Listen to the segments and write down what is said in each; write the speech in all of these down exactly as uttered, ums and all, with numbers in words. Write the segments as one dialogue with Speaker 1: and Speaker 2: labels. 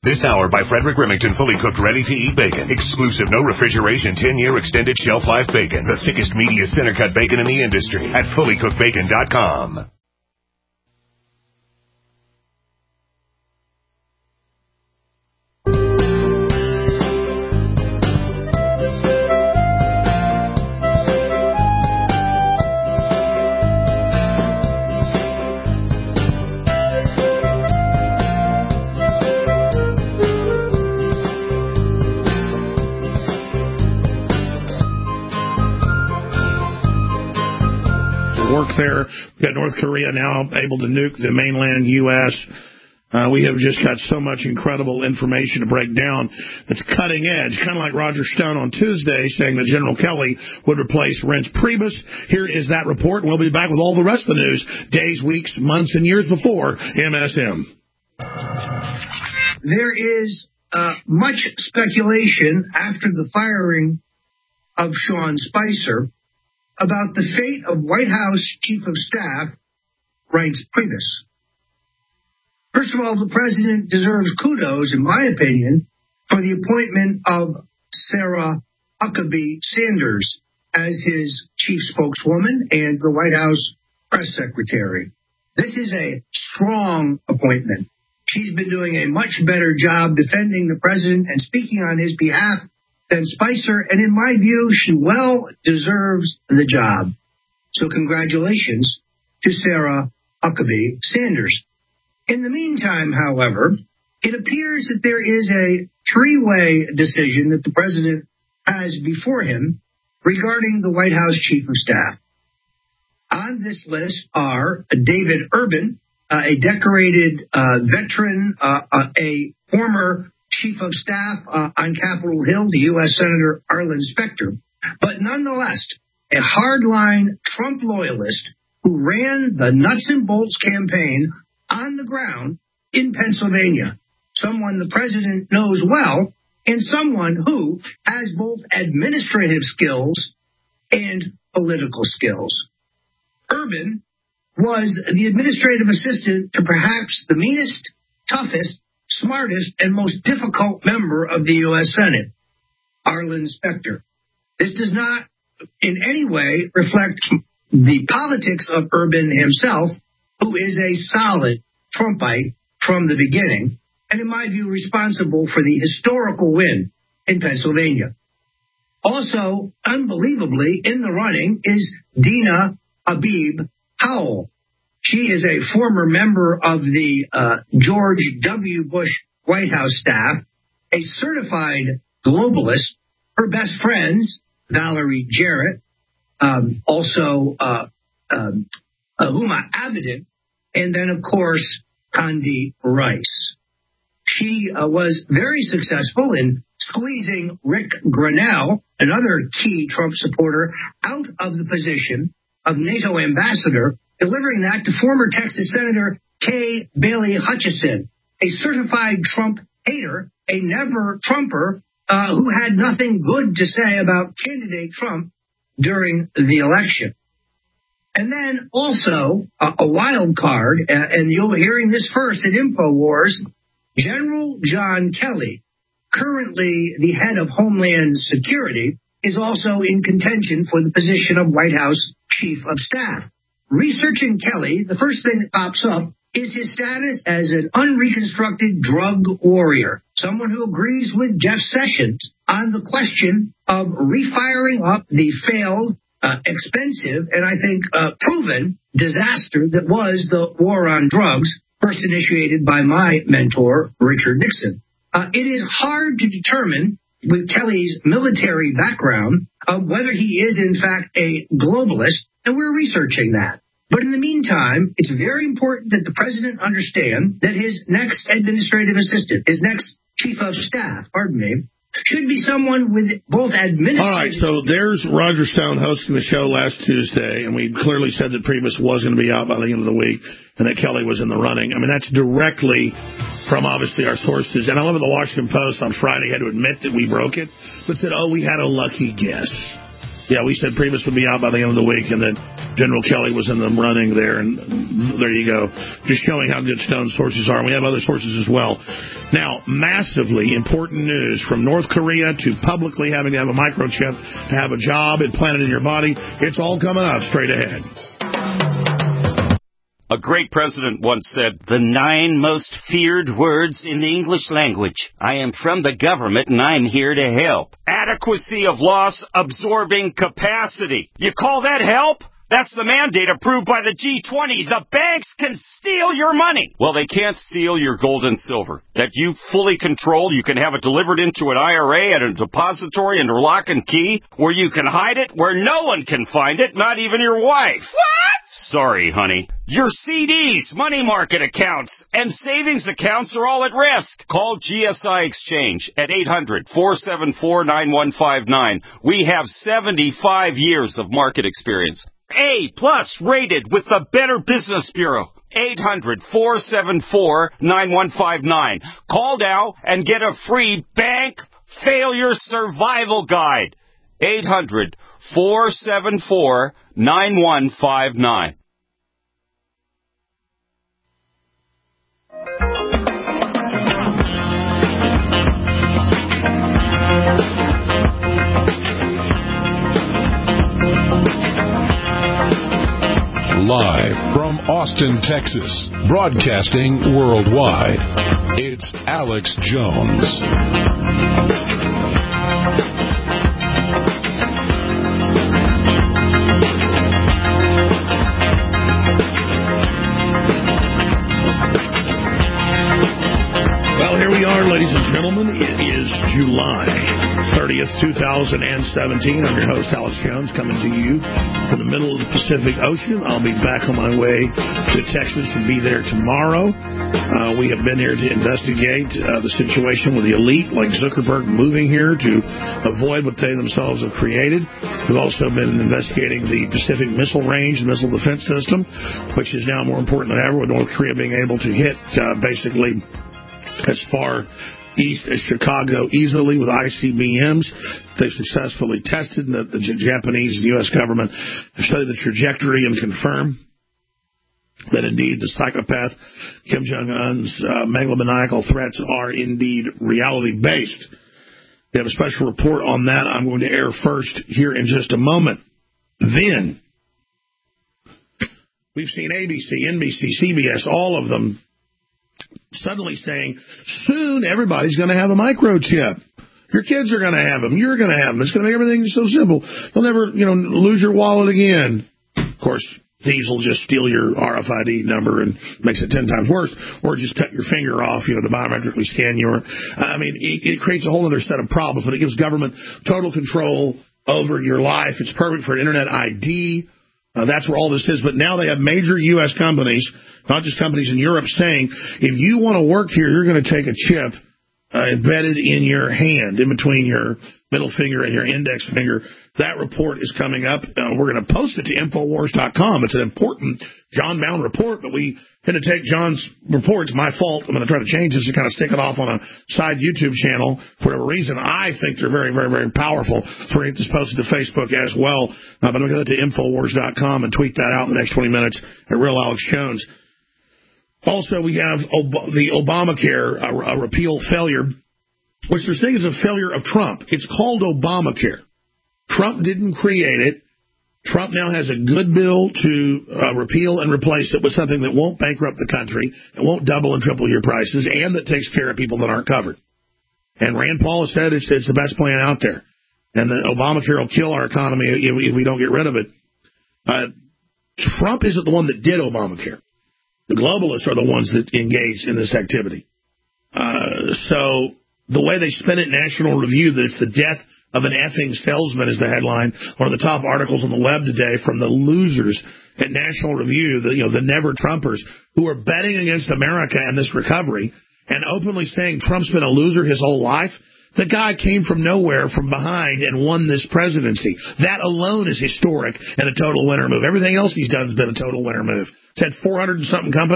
Speaker 1: This hour by Frederick Remington, fully cooked, ready-to-eat bacon. Exclusive, no refrigeration, ten-year extended shelf life bacon. The thickest, meatiest, center-cut bacon in the industry at fully cooked bacon dot com.
Speaker 2: There. We've got North Korea now able to nuke the mainland U S Uh, we have just got so much incredible information to break down that's cutting edge, kind of like Roger Stone on Tuesday saying that General Kelly would replace Reince Priebus. Here is that report, and we'll be back with all the rest of the news days, weeks, months, and years before M S M.
Speaker 3: There is uh, much speculation after the firing of Sean Spicer about the fate of White House Chief of Staff Reince Priebus. First of all, the president deserves kudos, in my opinion, for the appointment of Sarah Huckabee Sanders as his chief spokeswoman and the White House press secretary. This is a strong appointment. She's been doing a much better job defending the president and speaking on his behalf than Spicer, and in my view, she well deserves the job. So congratulations to Sarah Huckabee Sanders. In the meantime, however, it appears that there is a three-way decision that the president has before him regarding the White House Chief of Staff. On this list are David Urban, uh, a decorated uh, veteran, uh, uh, a former Chief of Staff uh, on Capitol Hill, the U S Senator Arlen Specter, but nonetheless, a hardline Trump loyalist who ran the nuts and bolts campaign on the ground in Pennsylvania. Someone the president knows well, and someone who has both administrative skills and political skills. Urban was the administrative assistant to perhaps the meanest, toughest, smartest, and most difficult member of the U S Senate, Arlen Specter. This does not in any way reflect the politics of Urban himself, who is a solid Trumpite from the beginning, and in my view responsible for the historical win in Pennsylvania. Also, unbelievably, in the running is Dina Habib Howell. She is a former member of the uh, George W. Bush White House staff, a certified globalist. Her best friends, Valerie Jarrett, um, also uh, um, Huma Abedin, and then, of course, Condi Rice. She uh, was very successful in squeezing Rick Grenell, another key Trump supporter, out of the position of NATO ambassador, delivering that to former Texas Senator Kay Bailey Hutchison, a certified Trump hater, a never-Trumper uh, who had nothing good to say about candidate Trump during the election. And then also uh, a wild card, uh, and you'll be hearing this first at InfoWars, General John Kelly, currently the head of Homeland Security, is also in contention for the position of White House Chief of Staff. Researching Kelly, the first thing that pops up is his status as an unreconstructed drug warrior, someone who agrees with Jeff Sessions on the question of refiring up the failed, uh, expensive, and I think uh, proven disaster that was the war on drugs, first initiated by my mentor, Richard Nixon. Uh, it is hard to determine, with Kelly's military background, uh, whether he is in fact a globalist, and we're researching that. But in the meantime, it's very important that the president understand that his next administrative assistant, his next chief of staff, pardon me, should be someone with both administrative...
Speaker 2: All right, so there's Roger Stone hosting the show last Tuesday, and we clearly said that Priebus was going to be out by the end of the week and that Kelly was in the running. I mean, that's directly from, obviously, our sources. And I love the Washington Post on Friday had to admit that we broke it, but said, oh, we had a lucky guess. Yeah, we said Priebus would be out by the end of the week, and that General Kelly was in the running there, and there you go. Just showing how good Stone's sources are. And we have other sources as well. Now, massively important news from North Korea to publicly having to have a microchip to have a job implanted in your body. It's all coming up straight ahead.
Speaker 4: A great president once said, "The nine most feared words in the English language. I am from the government and I'm here to help. Adequacy of loss absorbing capacity. You call that help? That's the mandate approved by the G twenty. The banks can steal your money. Well, they can't steal your gold and silver. That you fully control. You can have it delivered into an I R A at a depository under lock and key, where you can hide it where no one can find it, not even your wife. What? Sorry, honey. Your C Ds, money market accounts, and savings accounts are all at risk. Call G S I Exchange at eight hundred, four seven four, nine one five nine. We have seventy-five years of market experience. A plus rated with the Better Business Bureau. eight hundred, four seven four, nine one five nine. Call now and get a free bank failure survival guide. eight hundred, four seven four, nine one five nine.
Speaker 5: Live from Austin, Texas, broadcasting worldwide, it's Alex Jones.
Speaker 2: Well, here we are, ladies and gentlemen. It is July thirtieth, two thousand seventeen. I'm your host, Alex Jones, coming to you from the middle of the Pacific Ocean. I'll be back on my way to Texas and be there tomorrow. Uh, we have been here to investigate uh, the situation with the elite, like Zuckerberg, moving here to avoid what they themselves have created. We've also been investigating the Pacific Missile Range, the missile defense system, which is now more important than ever, with North Korea being able to hit uh, basically as far east as Chicago easily with I C B Ms. They've successfully tested, and the, the Japanese and the U S government have studied the trajectory and confirmed that indeed the psychopath Kim Jong-un's uh, megalomaniacal threats are indeed reality-based. They have a special report on that I'm going to air first here in just a moment. Then, we've seen A B C, N B C, C B S, all of them suddenly saying, soon everybody's going to have a microchip. Your kids are going to have them. You're going to have them. It's going to make everything so simple. You'll never, you know, lose your wallet again. Of course, thieves will just steal your R F I D number and makes it ten times worse, or just cut your finger off, you know, to biometrically scan your. I mean, it, it creates a whole other set of problems, but it gives government total control over your life. It's perfect for an internet I D. Uh, that's where all this is. But now they have major U S companies, not just companies in Europe, saying if you want to work here, you're going to take a chip uh, embedded in your hand, in between your middle finger and your index finger. That report is coming up. Uh, we're going to post it to Infowars dot com. It's an important John Bound report, but we had to take John's report. It's my fault. I'm going to try to change this and kind of stick it off on a side YouTube channel for whatever reason. I think they're very, very, very powerful. So we're going to get this posted to Facebook as well. Uh, but I'm going to go to Infowars dot com and tweet that out in the next twenty minutes at Real Alex Jones. Also, we have Ob- the Obamacare uh, a repeal failure, which they're saying is a failure of Trump. It's called Obamacare. Trump didn't create it. Trump now has a good bill to uh, repeal and replace it with something that won't bankrupt the country, that won't double and triple your prices, and that takes care of people that aren't covered. And Rand Paul has said it's, it's the best plan out there. And that Obamacare will kill our economy if, if we don't get rid of it. Uh, Trump isn't the one that did Obamacare. The globalists are the ones that engaged in this activity. Uh, so the way they spin it, National Review, that it's the death of an effing salesman is the headline. One of the top articles on the web today from the losers at National Review, the, you know, the never Trumpers, who are betting against America and this recovery and openly saying Trump's been a loser his whole life. The guy came from nowhere, from behind, and won this presidency. That alone is historic and a total winner move. Everything else he's done has been a total winner move. It's had four hundred and something companies.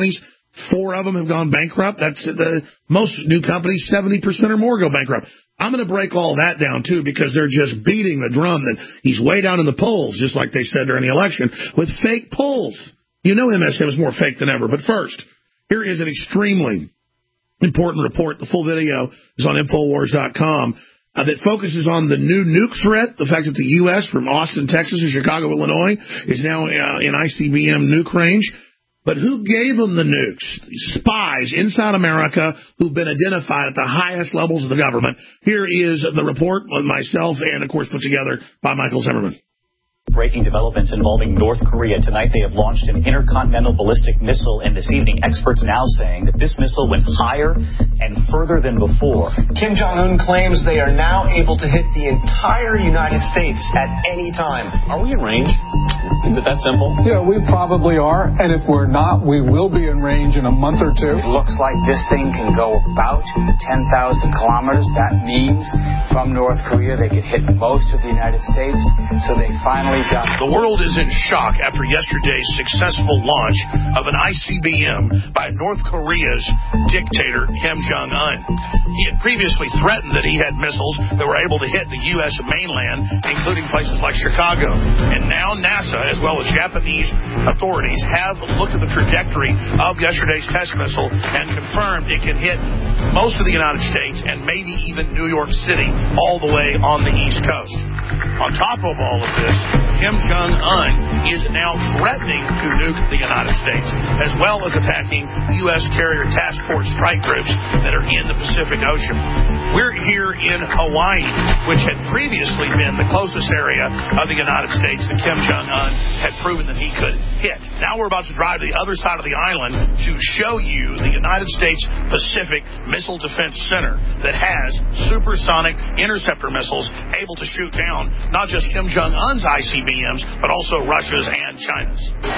Speaker 2: Four of them have gone bankrupt. That's the most new companies, seventy percent or more go bankrupt. I'm going to break all that down, too, because they're just beating the drum that he's way down in the polls, just like they said during the election, with fake polls. You know M S M is more fake than ever. But first, here is an extremely important report. The full video is on Infowars dot com uh, that focuses on the new nuke threat, the fact that the U S from Austin, Texas, to Chicago, Illinois, is now uh, in I C B M nuke range. But who gave them the nukes? Spies inside America who've been identified at the highest levels of the government. Here is the report with myself and, of course, put together by Michael Zimmerman.
Speaker 6: Breaking developments involving North Korea. Tonight they have launched an intercontinental ballistic missile, and this evening experts now saying that this missile went higher and further than before.
Speaker 7: Kim Jong-un claims they are now able to hit the entire United States at any time.
Speaker 8: Are we in range? Is it that simple?
Speaker 9: Yeah, we probably are, and if we're not, we will be in range in a month or two.
Speaker 10: It looks like this thing can go about ten thousand kilometers. That means from North Korea they could hit most of the United States, so they finally
Speaker 2: The world is in shock after yesterday's successful launch of an I C B M by North Korea's dictator, Kim Jong-un. He had previously threatened that he had missiles that were able to hit the U S mainland, including places like Chicago. And now NASA, as well as Japanese authorities, have looked at the trajectory of yesterday's test missile and confirmed it can hit most of the United States and maybe even New York City all the way on the East Coast. On top of all of this, Kim Jong-un is now threatening to nuke the United States, as well as attacking U S carrier task force strike groups that are in the Pacific Ocean. We're here in Hawaii, which had previously been the closest area of the United States that Kim Jong-un had proven that he could hit. Now we're about to drive to the other side of the island to show you the United States Pacific Missile Defense Center that has supersonic interceptor missiles able to shoot down not just Kim Jong-un's I C B Ms, but also Russia's and China's.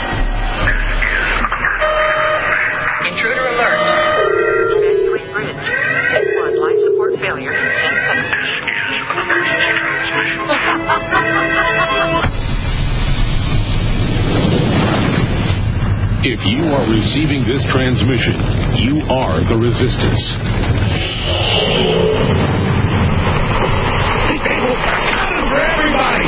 Speaker 11: Intruder alert. Evacuate bridge. One life support failure in ten seconds.
Speaker 5: If you are receiving this transmission, you are the resistance.
Speaker 2: For everybody.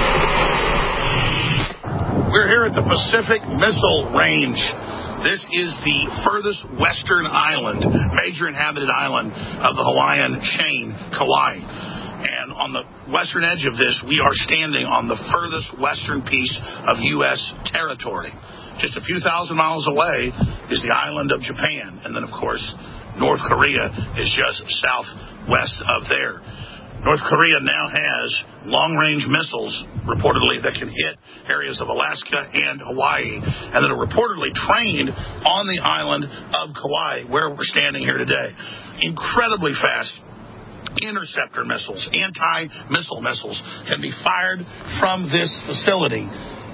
Speaker 2: We're here at the Pacific Missile Range. This is the furthest western island, major inhabited island of the Hawaiian chain, Kauai. And on the western edge of this, we are standing on the furthest western piece of U S territory. Just a few thousand miles away is the island of Japan. And then, of course, North Korea is just southwest of there. North Korea now has long-range missiles, reportedly, that can hit areas of Alaska and Hawaii, and that are reportedly trained on the island of Kauai, where we're standing here today. Incredibly fast interceptor missiles, anti-missile missiles, can be fired from this facility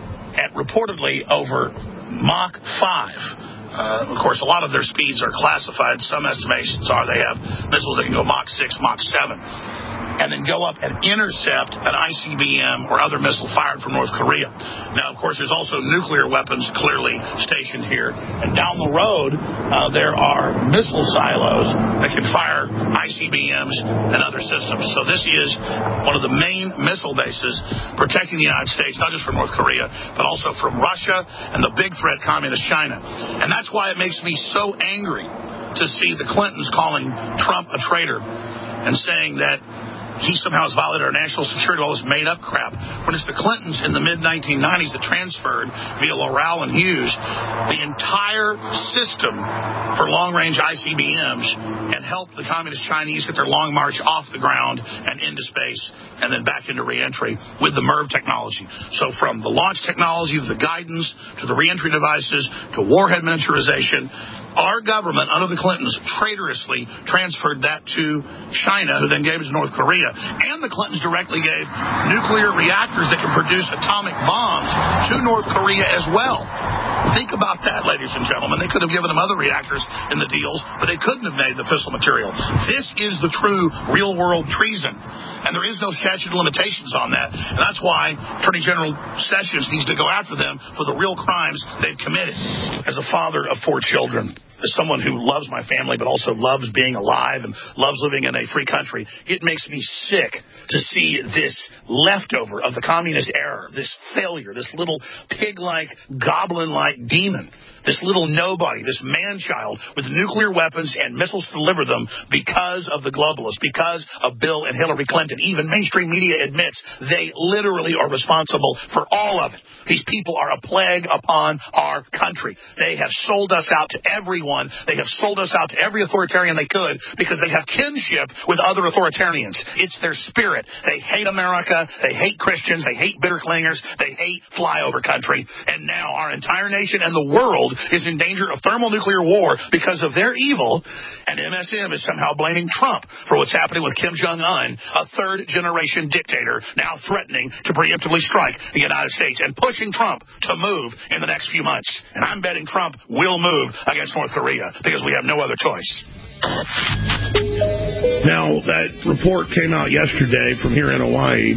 Speaker 2: at reportedly over Mach five. Uh, of course, a lot of their speeds are classified. Some estimations are they have missiles that can go Mach six, Mach seven. And then go up and intercept an I C B M or other missile fired from North Korea. Now, of course, there's also nuclear weapons clearly stationed here. And down the road, uh, there are missile silos that can fire I C B Ms and other systems. So this is one of the main missile bases protecting the United States, not just from North Korea, but also from Russia and the big threat, Communist China. And that's why it makes me so angry to see the Clintons calling Trump a traitor and saying that he somehow has violated our national security, all this made-up crap. When it's the Clintons in the mid nineteen nineties that transferred via Loral and Hughes the entire system for long-range I C B Ms and helped the Communist Chinese get their long march off the ground and into space and then back into reentry with the MERV technology. So from the launch technology, to the guidance, to the reentry devices, to warhead miniaturization, our government, under the Clintons, traitorously transferred that to China, who then gave it to North Korea. And the Clintons directly gave nuclear reactors that can produce atomic bombs to North Korea as well. Think about that, ladies and gentlemen. They could have given them other reactors in the deals, but they couldn't have made the fissile material. This is the true real-world treason. And there is no statute of limitations on that. And that's why Attorney General Sessions needs to go after them for the real crimes they've committed. As a father of four children, as someone who loves my family but also loves being alive and loves living in a free country, it makes me sick to see this leftover of the communist era, this failure, this little pig-like, goblin-like demon, this little nobody, this man-child with nuclear weapons and missiles to deliver them because of the globalists, because of Bill and Hillary Clinton. Even mainstream media admits they literally are responsible for all of it. These people are a plague upon our country. They have sold us out to everyone. They have sold us out to every authoritarian they could because they have kinship with other authoritarians. It's their spirit. They hate America. They hate Christians. They hate bitter clingers. They hate flyover country. And now our entire nation and the world is in danger of thermonuclear war because of their evil, and M S M is somehow blaming Trump for what's happening with Kim Jong-un, a third-generation dictator now threatening to preemptively strike the United States and pushing Trump to move in the next few months. And I'm betting Trump will move against North Korea because we have no other choice. Now, that report came out yesterday from here in Hawaii,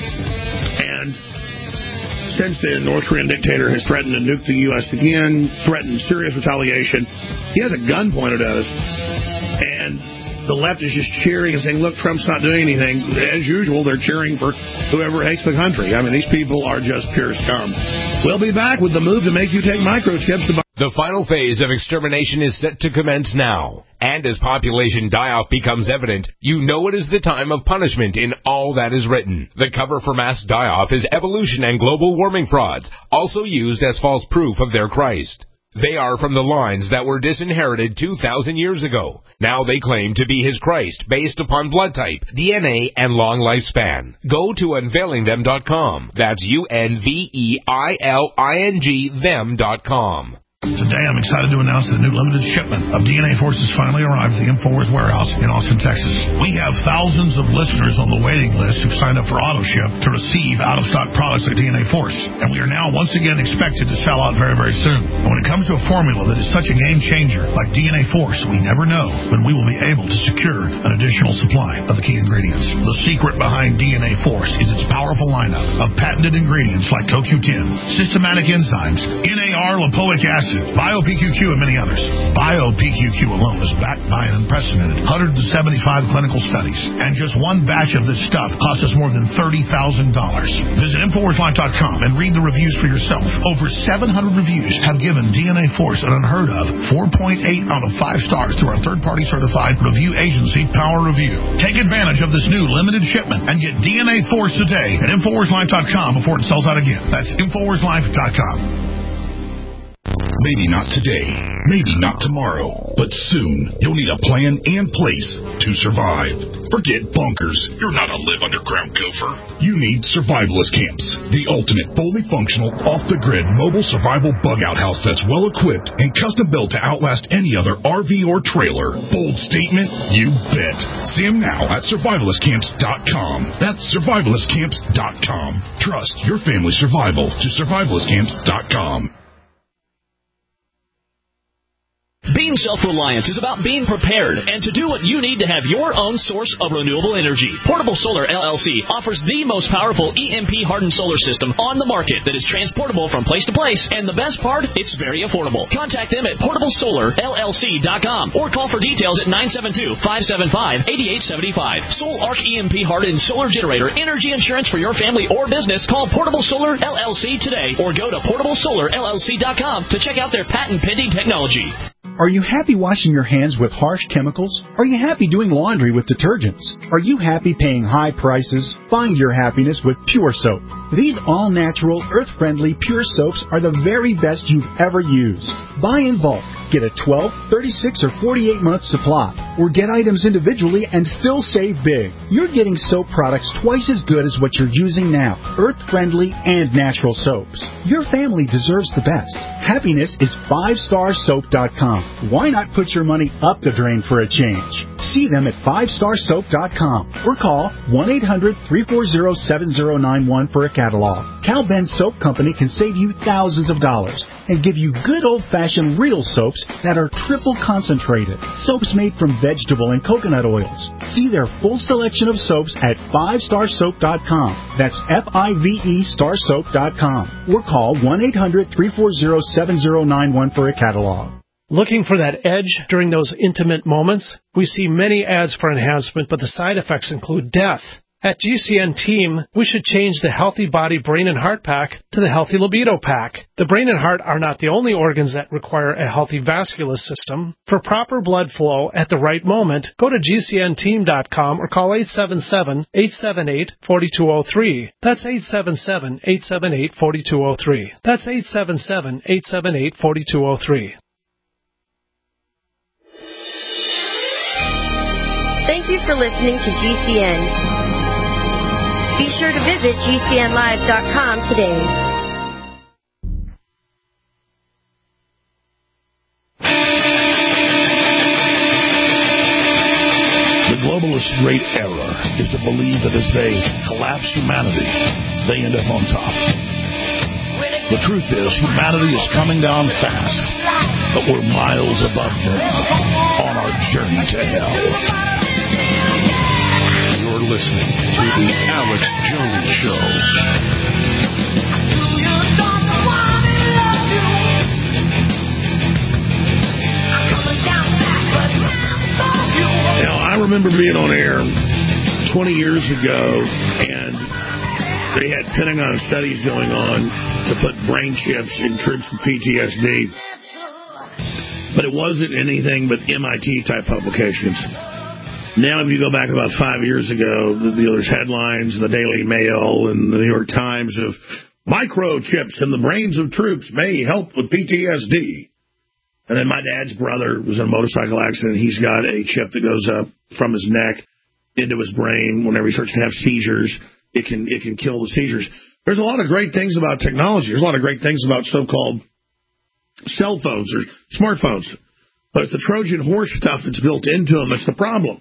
Speaker 2: and since then, North Korean dictator has threatened to nuke the U S again, threatened serious retaliation. He has a gun pointed at us, and the left is just cheering and saying, look, Trump's not doing anything. As usual, they're cheering for whoever hates the country. I mean, these people are just pure scum. We'll be back with the move to make you take microchips to buy.
Speaker 12: The final phase of extermination is set to commence now. And as population die-off becomes evident, you know it is the time of punishment in all that is written. The cover for mass die-off is evolution and global warming frauds, also used as false proof of their Christ. They are from the lines that were disinherited two thousand years ago. Now they claim to be his Christ based upon blood type, D N A, and long lifespan. Go to unveiling them dot com. That's U N V E I L I N G them dot com.
Speaker 2: Today, I'm excited to announce that a new limited shipment of D N A Force has finally arrived at the InfoWars warehouse in Austin, Texas. We have thousands of listeners on the waiting list who've signed up for AutoShip to receive out-of-stock products like D N A Force, and we are now once again expected to sell out very, very soon. But when it comes to a formula that is such a game changer like D N A Force, we never know when we will be able to secure an additional supply of the key ingredients. The secret behind D N A Force is its powerful lineup of patented ingredients like C O Q ten, systematic enzymes, N A R lipoic acid, Bio-P Q Q, and many others. Bio-P Q Q alone is backed by an unprecedented one hundred seventy-five clinical studies, and just one batch of this stuff costs us more than thirty thousand dollars. Visit Infowars Life dot com and read the reviews for yourself. Over seven hundred reviews have given D N A Force an unheard of four point eight out of five stars through our third-party certified review agency, Power Review. Take advantage of this new limited shipment and get D N A Force today at Infowars Life dot com before it sells out again. That's Infowars Life dot com.
Speaker 13: Maybe not today, maybe not tomorrow, but soon you'll need a plan and place to survive. Forget bunkers. You're not a live underground gopher. You need Survivalist Camps, the ultimate fully functional, off-the-grid mobile survival bug-out house that's well-equipped and custom-built to outlast any other R V or trailer. Bold statement? You bet. See them now at survivalist camps dot com. That's survivalist camps dot com. Trust your family's survival to survivalist camps dot com.
Speaker 14: Being self-reliant is about being prepared and to do what you need to have your own source of renewable energy. Portable Solar L L C offers the most powerful E M P-hardened solar system on the market that is transportable from place to place, and the best part, it's very affordable. Contact them at portable solar L L C dot com or call for details at nine seven two, five seven five, eight eight seven five. Sol Arc E M P-hardened solar generator energy insurance for your family or business. Call Portable Solar L L C today or go to portable solar L L C dot com to check out their patent-pending technology.
Speaker 15: Are you happy washing your hands with harsh chemicals? Are you happy doing laundry with detergents? Are you happy paying high prices? Find your happiness with Pure Soap. These all-natural, earth-friendly Pure Soaps are the very best you've ever used. Buy in bulk. Get a twelve, thirty-six, or forty-eight month supply. Or get items individually and still save big. You're getting soap products twice as good as what you're using now. Earth-friendly and natural soaps. Your family deserves the best. Happiness is five star soap dot com. Why not put your money up the drain for a change? See them at five star soap dot com or call one eight hundred, three four zero, seven zero nine one for a catalog. Cal Ben Soap Company can save you thousands of dollars and give you good old-fashioned real soaps that are triple concentrated. Soaps made from vegetable and coconut oils. See their full selection of soaps at five star soap dot com. That's F I V E star soap dot com. Or call one eight hundred, three four zero, seven zero nine one for a catalog.
Speaker 16: Looking for that edge during those intimate moments? We see many ads for enhancement, but the side effects include death. At G C N Team, we should change the Healthy Body, Brain, and Heart Pack to the Healthy Libido Pack. The brain and heart are not the only organs that require a healthy vascular system. For proper blood flow at the right moment, go to G C N team dot com or call eight seven seven, eight seven eight, four two zero three. That's eight seven seven, eight seven eight, four two zero three. That's eight seven seven, eight seven eight, four two zero three.
Speaker 17: Thank you for listening to G C N. Be sure to visit G C N live dot com today.
Speaker 2: The globalist great error is to believe that as they collapse humanity, they end up on top. The truth is, humanity is coming down fast, but we're miles above them on our journey to hell.
Speaker 5: You're listening to The Alex Jones Show.
Speaker 2: Now, I remember being on air twenty years ago, and they had Pentagon studies going on to put brain chips in troops with P T S D. But it wasn't anything but M I T-type publications. Now, if you go back about five years ago, the, the, there's headlines in the Daily Mail and the New York Times of microchips in the brains of troops may help with P T S D. And then my dad's brother was in a motorcycle accident. He's got a chip that goes up from his neck into his brain. Whenever he starts to have seizures, it can it can kill the seizures. There's a lot of great things about technology. There's a lot of great things about so-called cell phones or smartphones. But it's the Trojan horse stuff that's built into them that's the problem.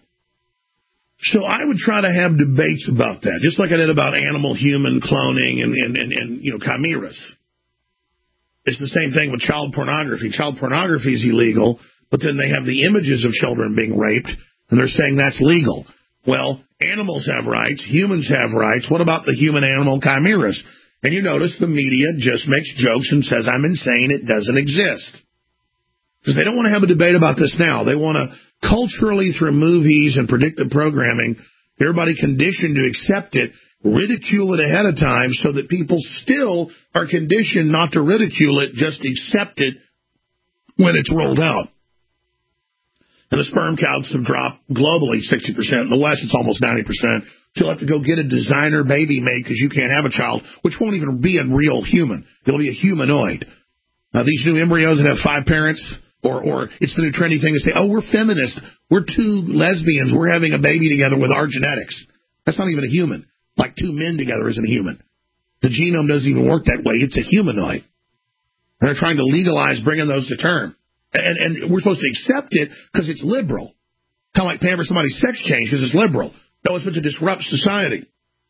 Speaker 2: So I would try to have debates about that, just like I did about animal-human cloning and, and, and, and, you know, chimeras. It's the same thing with child pornography. Child pornography is illegal, but then they have the images of children being raped, and they're saying that's legal. Well, animals have rights. Humans have rights. What about the human-animal chimeras? And you notice the media just makes jokes and says, I'm insane, it doesn't exist. Because they don't want to have a debate about this now. They want to culturally, through movies and predictive programming, everybody conditioned to accept it, ridicule it ahead of time so that people still are conditioned not to ridicule it, just accept it when it's rolled out. And the sperm counts have dropped globally sixty percent. In the West, it's almost ninety percent. So you'll have to go get a designer baby made because you can't have a child, which won't even be a real human. It'll be a humanoid. Now, these new embryos that have five parents, or or it's the new trendy thing to say, oh, we're feminists. We're two lesbians. We're having a baby together with our genetics. That's not even a human. Like two men together isn't a human. The genome doesn't even work that way. It's a humanoid. And they're trying to legalize bringing those to term. And, and we're supposed to accept it because it's liberal. Kind of like paying for somebody's sex change because it's liberal. No, it's meant to disrupt society.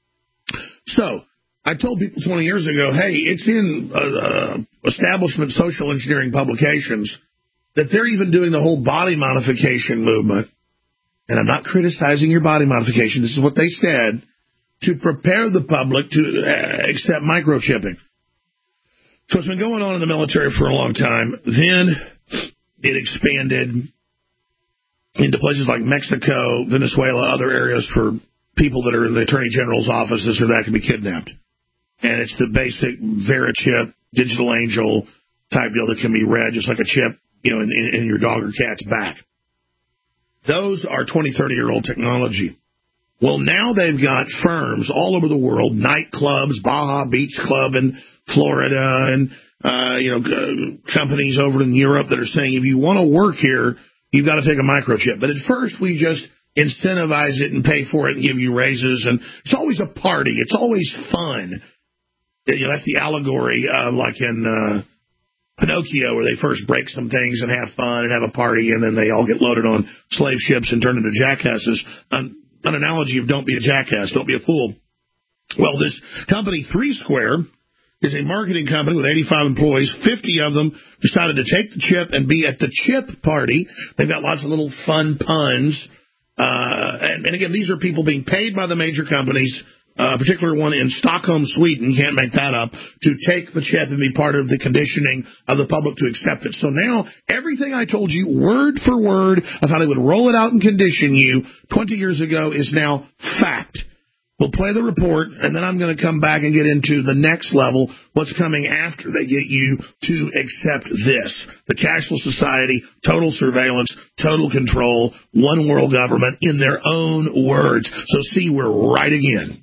Speaker 2: So I told people twenty years ago, hey, it's in uh, uh, establishment social engineering publications that they're even doing the whole body modification movement. And I'm not criticizing your body modification. This is what they said, to prepare the public to uh, accept microchipping. So it's been going on in the military for a long time. Then it expanded into places like Mexico, Venezuela, other areas for people that are in the Attorney General's offices or that can be kidnapped. And it's the basic VeriChip, digital angel type deal that can be read just like a chip, you know, in, in your dog or cat's back. Those are twenty, thirty-year-old technology. Well, now they've got firms all over the world, nightclubs, Baja Beach Club in Florida, and uh, you know, uh, companies over in Europe that are saying if you want to work here, you've got to take a microchip. But at first, we just incentivize it and pay for it and give you raises, and it's always a party. It's always fun. You know, that's the allegory, uh, like in uh, Pinocchio, where they first break some things and have fun and have a party, and then they all get loaded on slave ships and turn into jackasses. Um, an analogy of don't be a jackass, don't be a fool. Well, this company, Three Square, is a marketing company with eighty-five employees. fifty of them decided to take the chip and be at the chip party. They've got lots of little fun puns. Uh, and, and again, these are people being paid by the major companies a particular one in Stockholm, Sweden, can't make that up, to take the chip and be part of the conditioning of the public to accept it. So now everything I told you word for word of how they would roll it out and condition you twenty years ago is now fact. We'll play the report, and then I'm going to come back and get into the next level, what's coming after they get you to accept this. The cashless society, total surveillance, total control, one world government in their own words. So see, we're right again.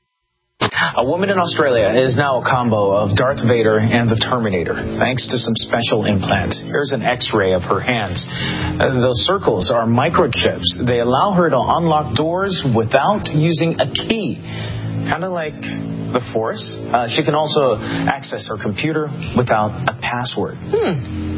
Speaker 8: A woman in Australia is now a combo of Darth Vader and the Terminator, thanks to some special implants. Here's an x-ray of her hands. Uh, those circles are microchips. They allow her to unlock doors without using a key, kind of like the Force. Uh, she can also access her computer without a password. Hmm.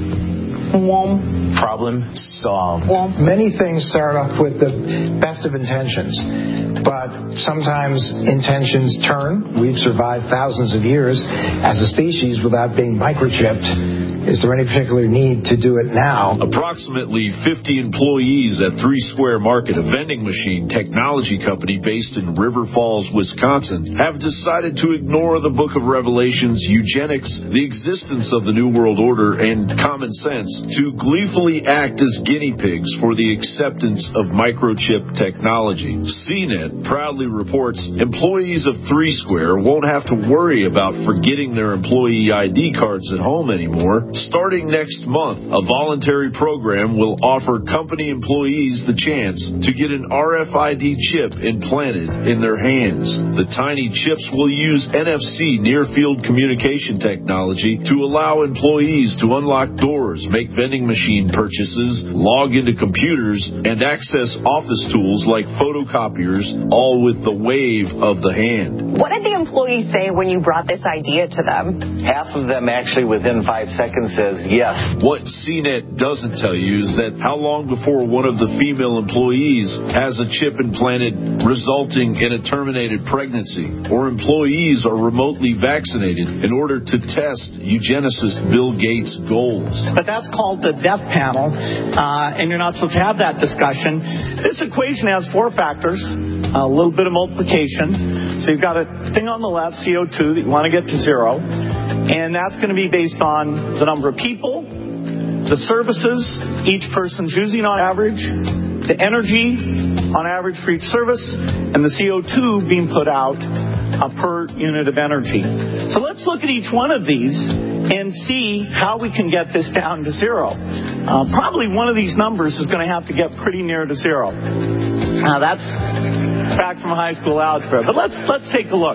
Speaker 8: Problem solved.
Speaker 18: Well, many things start off with the best of intentions, but sometimes intentions turn. We've survived thousands of years as a species without being microchipped. Is there any particular need to do it now?
Speaker 19: Approximately fifty employees at Three Square Market, a vending machine technology company based in River Falls, Wisconsin, have decided to ignore the Book of Revelation's eugenics, the existence of the New World Order, and common sense to gleefully act as guinea pigs for the acceptance of microchip technology. C net proudly reports employees of Three Square won't have to worry about forgetting their employee I D cards at home anymore. Starting next month, a voluntary program will offer company employees the chance to get an R F I D chip implanted in their hands. The tiny chips will use N F C near-field communication technology to allow employees to unlock doors, make vending machine purchases, log into computers, and access office tools like photocopiers, all with the wave of the hand.
Speaker 11: What did the employees say when you brought this idea to them?
Speaker 8: Half of them actually within five seconds says yes.
Speaker 19: What C net doesn't tell you is that how long before one of the female employees has a chip implanted resulting in a terminated pregnancy, or employees are remotely vaccinated in order to test eugenicist Bill Gates' goals.
Speaker 20: But that's called the death panel, uh, and you're not supposed to have that discussion. This equation has four factors, a little bit of multiplication. So you've got a thing on the left, C O two, that you want to get to zero, and that's going to be based on the number of people, the services each person's using on average, the energy on average for each service, and the C O two being put out uh, per unit of energy. So let's look at each one of these and see how we can get this down to zero. Uh, probably one of these numbers is going to have to get pretty near to zero. Now that's back from high school algebra, but let's let's take a look.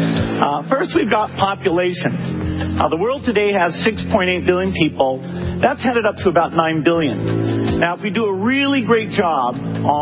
Speaker 20: Uh, first, we've got population. Uh, the world today has six point eight billion people. That's headed up to about nine billion. Now, if we do a really great job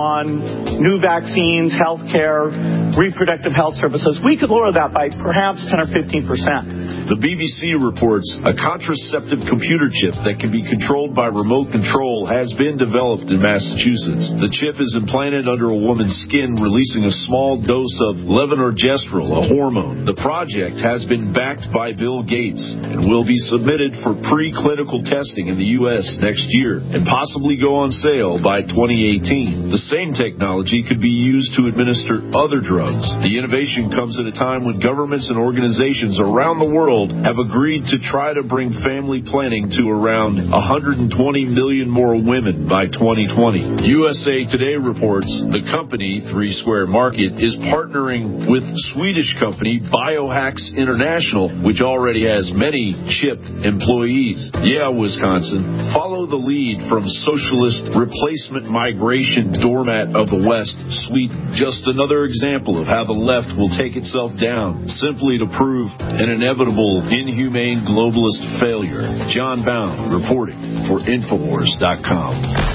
Speaker 20: on new vaccines, health care, reproductive health services, we could lower that by perhaps ten or fifteen percent.
Speaker 19: The B B C reports a contraceptive computer chip that can be controlled by remote control has been developed in Massachusetts. The chip is implanted under a woman's skin, releasing a small dose of levonorgestrel, a hormone. The project has been backed by Bill Gates and will be submitted for preclinical testing in the U S next year and possibly go on sale by twenty eighteen. The same technology could be used to administer other drugs. The innovation comes at a time when governments and organizations around the world have agreed to try to bring family planning to around one hundred twenty million more women by twenty twenty. U S A Today reports the company, Three Square Market, is partnering with Swedish company Biohacks International, which already has many chipped employees. Yeah, Wisconsin, follow the lead from socialist replacement migration doormat of the West, Sweden. Just another example of how the left will take itself down simply to prove an inevitable inhumane globalist failure. John Bound reporting for Infowars dot com.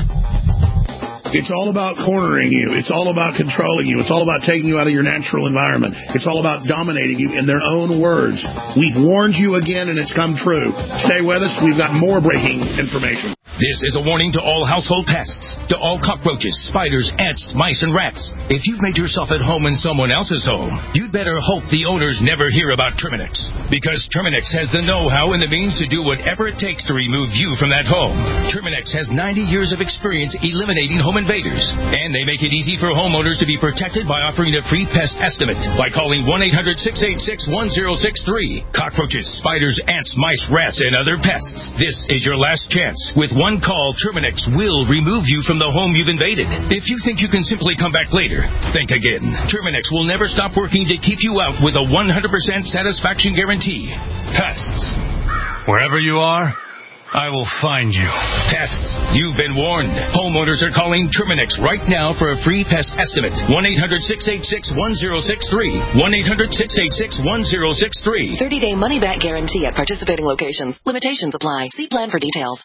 Speaker 2: It's all about cornering you. It's all about controlling you. It's all about taking you out of your natural environment. It's all about dominating you in their own words. We've warned you again, and it's come true. Stay with us. We've got more breaking information.
Speaker 21: This is a warning to all household pests, to all cockroaches, spiders, ants, mice, and rats. If you've made yourself at home in someone else's home, you'd better hope the owners never hear about Terminix. Because Terminix has the know-how and the means to do whatever it takes to remove you from that home. Terminix has ninety years of experience eliminating home invaders. And they make it easy for homeowners to be protected by offering a free pest estimate by calling one eight hundred six eight six one zero six three. Cockroaches, spiders, ants, mice, rats, and other pests. This is your last chance. With one call, Terminix will remove you from the home you've invaded. If you think you can simply come back later, think again. Terminix will never stop working to keep you out with a one hundred percent satisfaction guarantee. Pests.
Speaker 22: Wherever you are, I will find you.
Speaker 21: Pests. You've been warned. Homeowners are calling Terminix right now for a free pest estimate. one eight hundred six eight six one zero six three. one eight hundred six eight six one zero six three.
Speaker 23: thirty-day money-back guarantee at participating locations. Limitations apply. See plan for details.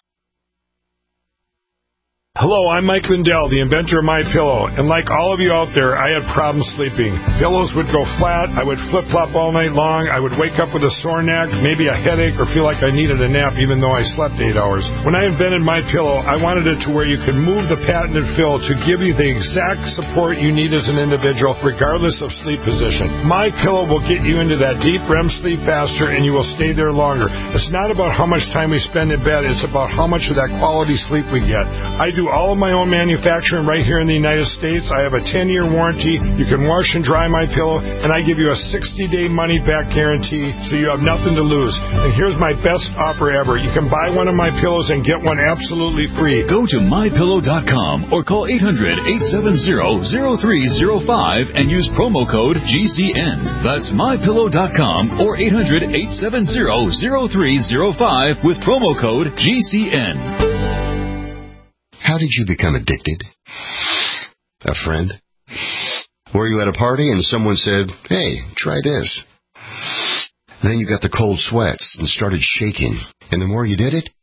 Speaker 24: Hello, I'm Mike Lindell, the inventor of MyPillow, and like all of you out there, I had problems sleeping. Pillows would go flat, I would flip-flop all night long, I would wake up with a sore neck, maybe a headache, or feel like I needed a nap even though I slept eight hours. When I invented MyPillow, I wanted it to where you could move the patented fill to give you the exact support you need as an individual, regardless of sleep position. MyPillow will get you into that deep R E M sleep faster, and you will stay there longer. It's not about how much time we spend in bed, it's about how much of that quality sleep we get. I do all of my own manufacturing right here in the United States. I have a ten-year warranty. You can wash and dry my pillow, and I give you a sixty-day money-back guarantee, so you have nothing to lose. And here's my best offer ever. You can buy one of my pillows and get one absolutely free.
Speaker 25: Go to my pillow dot com or call eight hundred, eight seven zero, zero three zero five and use promo code G C N. That's my pillow dot com or eight hundred, eight seven zero, zero three zero five with promo code G C N.
Speaker 26: How did you become addicted? A friend? Were you at a party and someone said, hey, try this? Then you got the cold sweats and started shaking. And the more you did it,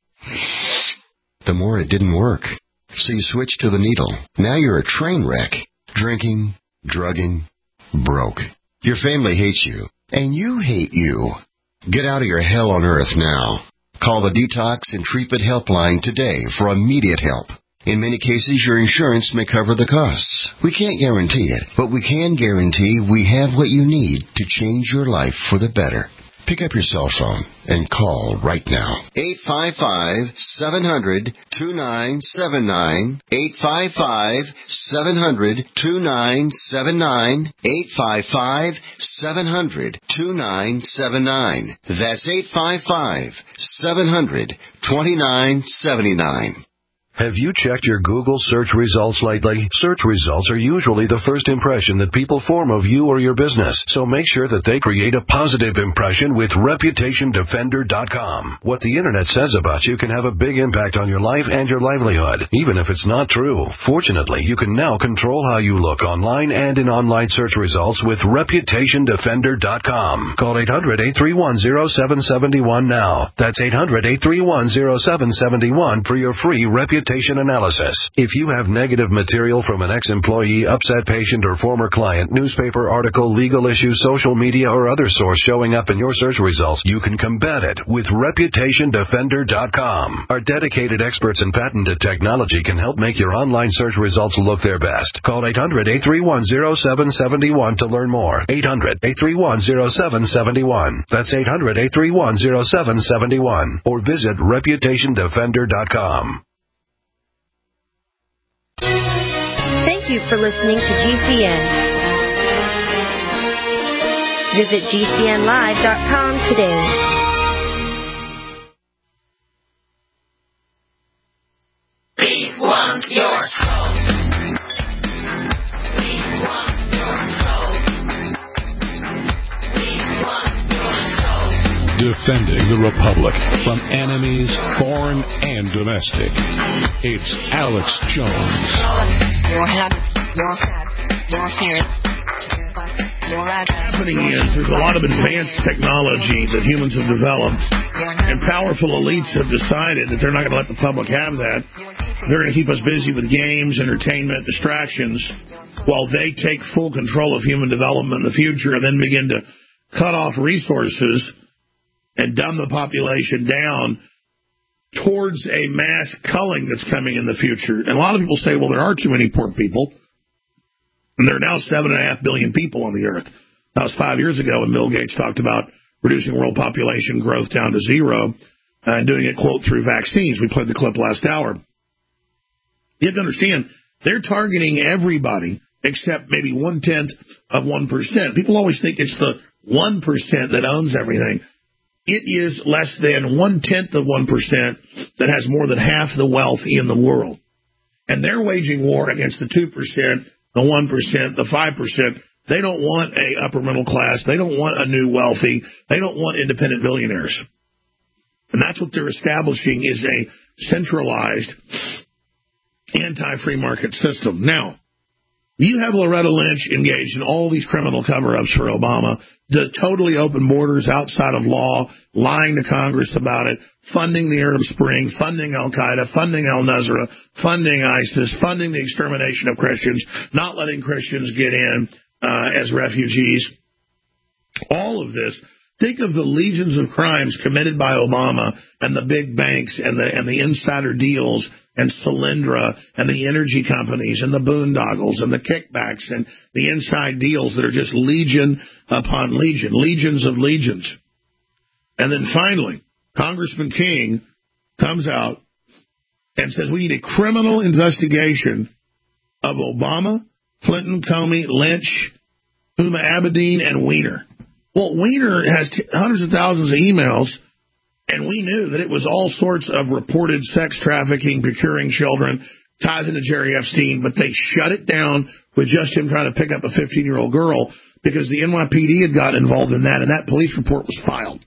Speaker 26: the more it didn't work. So you switched to the needle. Now you're a train wreck. Drinking, drugging, broke. Your family hates you. And you hate you. Get out of your hell on earth now. Call the Detox and Treatment Helpline today for immediate help. In many cases, your insurance may cover the costs. We can't guarantee it, but we can guarantee we have what you need to change your life for the better. Pick up your cell phone and call right now. eight five five, seven hundred, two nine seven nine. eight five five, seven hundred, two nine seven nine. eight five five, seven hundred, two nine seven nine. That's eight five five, seven hundred, two nine seven nine.
Speaker 27: Have you checked your Google search results lately? Search results are usually the first impression that people form of you or your business, so make sure that they create a positive impression with reputation defender dot com. What the Internet says about you can have a big impact on your life and your livelihood, even if it's not true. Fortunately, you can now control how you look online and in online search results with reputation defender dot com. Call eight hundred, eight three one, zero seven seven one now. That's eight hundred, eight three one, zero seven seven one for your free reputation analysis. If you have negative material from an ex-employee, upset patient, or former client, newspaper article, legal issue, social media, or other source showing up in your search results, you can combat it with reputation defender dot com. Our dedicated experts in patented technology can help make your online search results look their best. Call eight hundred, eight three one, zero seven seven one to learn more. eight hundred, eight three one, zero seven seven one. That's eight hundred, eight three one, zero seven seven one. Or visit reputation defender dot com.
Speaker 17: Thank you for listening to G C N. Visit G C N live dot com today.
Speaker 11: We want your soul. We want your soul. We want your soul.
Speaker 5: Defending the Republic from enemies, foreign and domestic. It's Alex Jones.
Speaker 11: Your habits, your facts, your fears, your
Speaker 2: What's happening is there's a lot of advanced technology that humans have developed, and powerful elites have decided that they're not going to let the public have that. They're going to keep us busy with games, entertainment, distractions, while they take full control of human development in the future and then begin to cut off resources and dumb the population down towards a mass culling that's coming in the future. And a lot of people say, well, there are too many poor people. And there are now seven and a half billion people on the earth. That was five years ago when Bill Gates talked about reducing world population growth down to zero uh, and doing it, quote, through vaccines. We played the clip last hour. You have to understand, they're targeting everybody except maybe one-tenth of one percent. People always think it's the one percent that owns everything. It is less than one-tenth of one percent that has more than half the wealth in the world. And they're waging war against the two percent, the one percent, the five percent. They don't want a upper middle class. They don't want a new wealthy. They don't want independent billionaires. And that's what they're establishing is a centralized anti-free market system. Now, you have Loretta Lynch engaged in all these criminal cover-ups for Obama, the totally open borders outside of law, lying to Congress about it, funding the Arab Spring, funding Al-Qaeda, funding al-Nusra, funding ISIS, funding the extermination of Christians, not letting Christians get in uh, as refugees. All of this. Think of the legions of crimes committed by Obama and the big banks and the and the insider deals and Solyndra and the energy companies and the boondoggles and the kickbacks and the inside deals that are just legion upon legion, legions of legions. And then finally, Congressman King comes out and says we need a criminal investigation of Obama, Clinton, Comey, Lynch, Huma Abedin, and Weiner. Well, Weiner has t- hundreds of thousands of emails, and we knew that it was all sorts of reported sex trafficking, procuring children, ties into Jerry Epstein, but they shut it down with just him trying to pick up a fifteen-year-old girl because the N Y P D had got involved in that, and that police report was filed.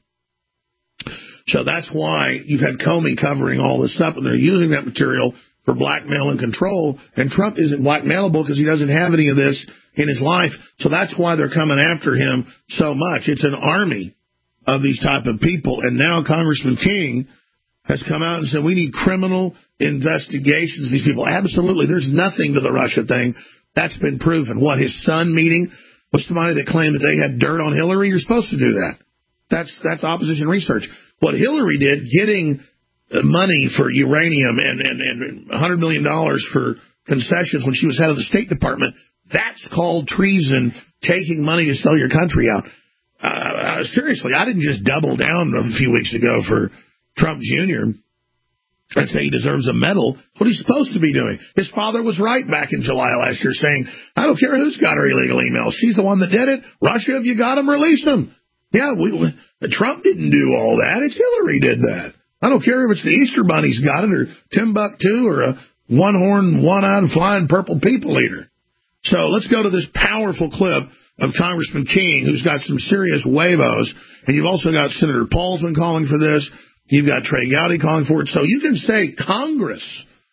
Speaker 2: So that's why you've had Comey covering all this stuff, and they're using that material for blackmail and control, and Trump isn't blackmailable because he doesn't have any of this in his life. So that's why they're coming after him so much. It's an army of these type of people. And now Congressman King has come out and said we need criminal investigations of these people. Absolutely. There's nothing to the Russia thing. That's been proven. What, his son meeting was somebody that claimed that they had dirt on Hillary? You're supposed to do that. That's, that's opposition research. What Hillary did, getting money for uranium and, and, and one hundred million dollars for concessions when she was head of the State Department, that's called treason, taking money to sell your country out. Uh, seriously, I didn't just double down a few weeks ago for Trump Junior and say he deserves a medal. That's what he's supposed to be doing. His father was right back in July last year saying, I don't care who's got her illegal emails. She's the one that did it. Russia, if you got them, release them. Yeah, we, we, Trump didn't do all that. It's Hillary did that. I don't care if it's the Easter Bunny's got it or Timbuktu or a one-horned, one-eyed, flying purple people eater. So let's go to this powerful clip of Congressman King, who's got some serious huevos. And you've also got Senator Paulson calling for this. You've got Trey Gowdy calling for it. So you can say Congress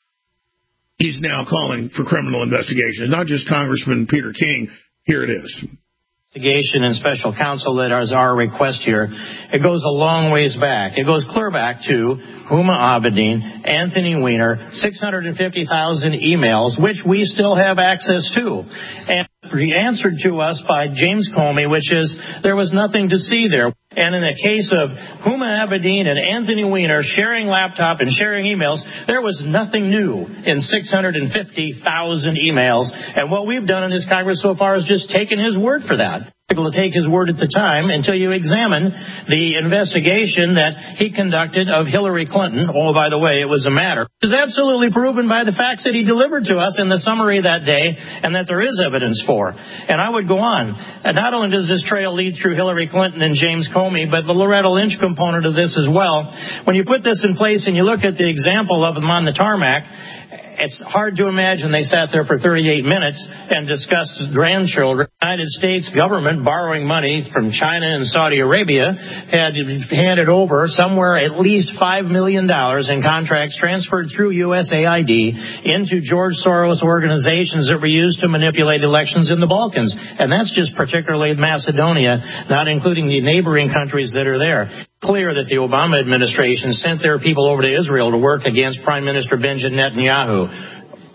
Speaker 2: is now calling for criminal investigations, not just Congressman Peter King. Here it is.
Speaker 1: Investigation and special counsel that is our request here. It goes a long ways back. It goes clear back to Huma Abedin, Anthony Weiner, six hundred fifty thousand emails, which we still have access to. And answered to us by James Comey, which is there was nothing to see there. And in the case of Huma Abedin and Anthony Weiner sharing laptop and sharing emails, there was nothing new in six hundred fifty thousand emails. And what we've done in this Congress so far is just taken his word for that. To take his word at the time until you examine the investigation that he conducted of Hillary Clinton. Oh, by the way, it was a matter. It is absolutely proven by the facts that he delivered to us in the summary that day and that there is evidence for. And I would go on. And not only does this trail lead through Hillary Clinton and James Comey, but the Loretta Lynch component of this as well. When you put this in place and you look at the example of them on the tarmac, it's hard to imagine they sat there for thirty-eight minutes and discussed grandchildren. The United States government borrowing money from China and Saudi Arabia had handed over somewhere at least five million dollars in contracts transferred through U S A I D into George Soros organizations that were used to manipulate elections in the Balkans. And that's just particularly Macedonia, not including the neighboring countries that are there. Clear that the Obama administration sent their people over to Israel to work against Prime Minister Benjamin Netanyahu.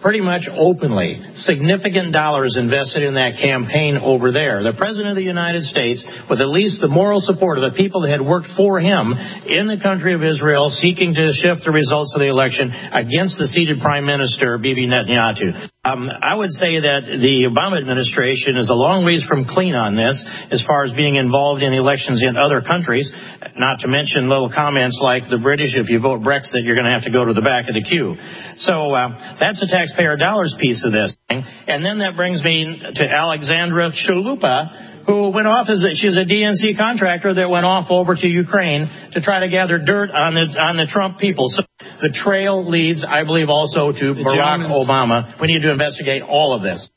Speaker 1: pretty much openly, significant dollars invested in that campaign over there. The President of the United States, with at least the moral support of the people that had worked for him in the country of Israel, seeking to shift the results of the election against the seated Prime Minister, Bibi Netanyahu. Um, I would say that the Obama administration is a long ways from clean on this as far as being involved in elections in other countries, not to mention little comments like the British, if you vote Brexit, you're going to have to go to the back of the queue. So uh, that's a taxpayer dollars piece of this thing. And then that brings me to Alexandra Chalupa, who went off as a, she's a D N C contractor that went off over to Ukraine to try to gather dirt on the on the Trump people. So the trail leads, I believe, also to Barack Obama. We need to investigate all of this.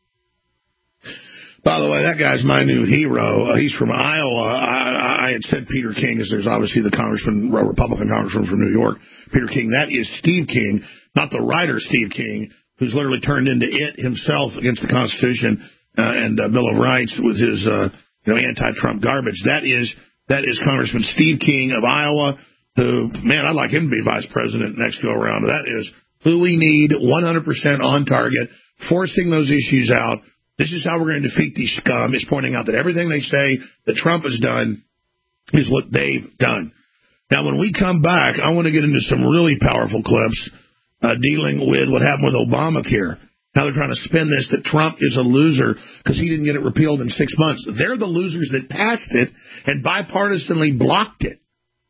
Speaker 2: By the way, that guy's my new hero. Uh, he's from Iowa. I, I had said Peter King, as there's obviously the congressman, Republican congressman from New York, Peter King. That is Steve King, not the writer Steve King, who's literally turned into it himself against the Constitution uh, and uh, Bill of Rights with his uh, you know anti-Trump garbage. That is that is Congressman Steve King of Iowa, who, man, I'd like him to be vice president next go around. That is who we need, one hundred percent on target, forcing those issues out. This is how we're going to defeat these scum, is pointing out that everything they say that Trump has done is what they've done. Now, when we come back, I want to get into some really powerful clips uh, dealing with what happened with Obamacare. How they're trying to spin this, that Trump is a loser because he didn't get it repealed in six months. They're the losers that passed it and bipartisanly blocked it.